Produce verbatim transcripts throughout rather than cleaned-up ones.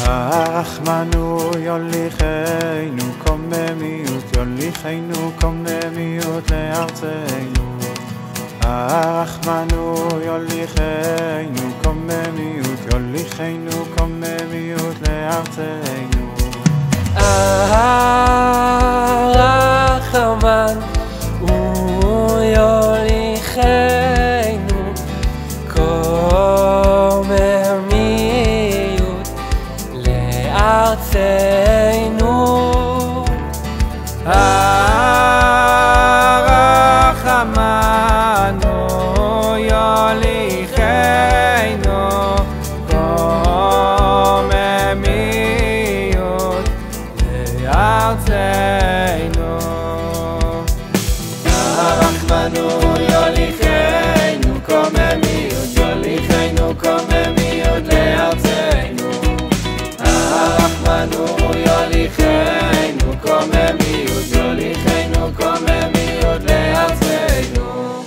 הרחמנו יוליכנו קוממיות, יוליכנו קוממיות לארצנו. הרחמנו יוליכנו קוממיות, יוליכנו קוממיות לארצנו. הרחמן הוא יוליכנו קוממיות לארצנו. הרחמן הוא יוליכנו קוממיות לארצנו. הרחמן הוא יוליכנו קוממיות, יוליכנו קוממיות לארצנו. הרחמן הוא יוליכנו קוממיות, יוליכנו קוממיות לארצנו.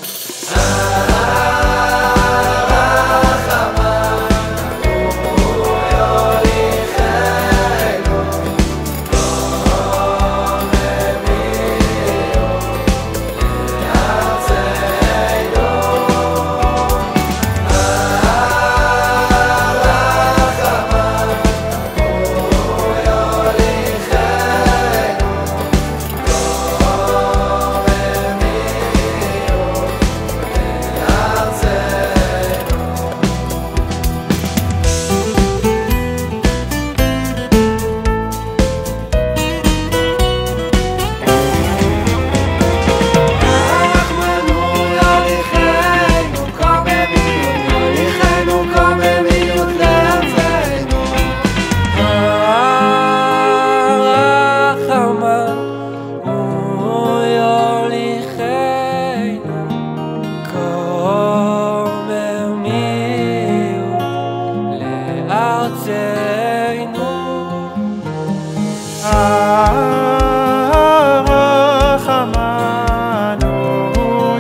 הרחמן הוא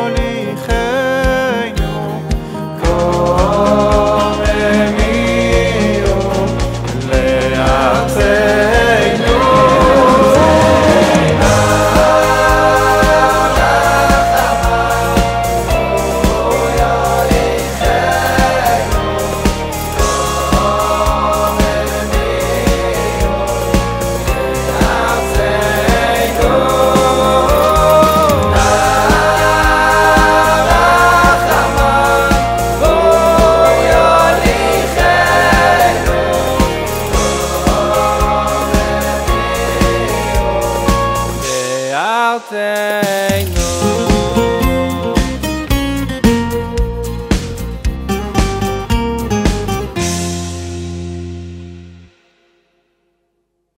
יוליכנו קוממיות לארצנו. Out there.